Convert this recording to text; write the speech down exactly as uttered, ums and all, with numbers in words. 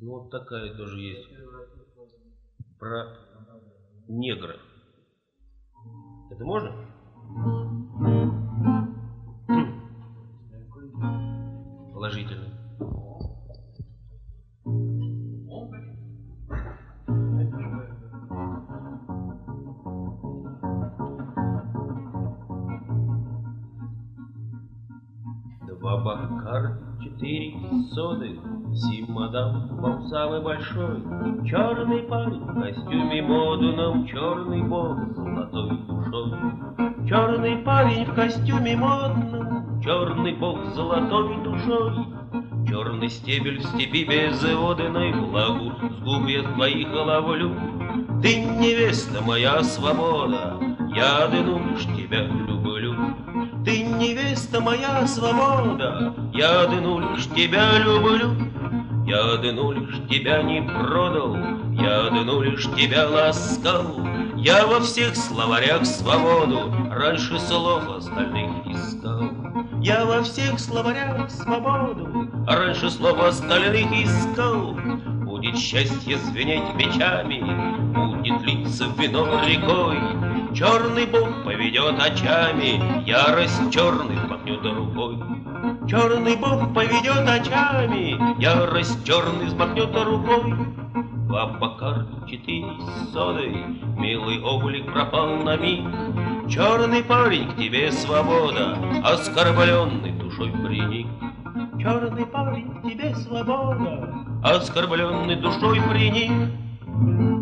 Ну, вот такая тоже есть. Про негра. Это можно? Положительно. Два бокара, четыре соды, симадам, бал самый большой, черный парень в костюме модном, черный бог с золотой душой. Черный парень в костюме модном, черный бог с золотой душой. Черный стебель в степи безводной, влагу с губ я твоих ловлю. Ты невеста моя свобода, я одну лишь тебя люблю. Ты невеста моя свобода, я одну лишь тебя люблю. Я одну лишь тебя не продал, я одну лишь тебя ласкал. Я во всех словарях свободу раньше слов остальных искал. Я во всех словарях свободу раньше слов остальных искал. Будет счастье звенеть мечами, будет литься вино рекой. Черный бог поведет очами, ярость черных махнет рукой. Черный бог поведет очами, ярость черных взмахнет рукой. Два бокара, четыре соды, милый облик пропал на миг. Черный парень, к тебе свобода, оскорбленный душой приник. Черный парень, к тебе свобода, оскорбленный душой приник.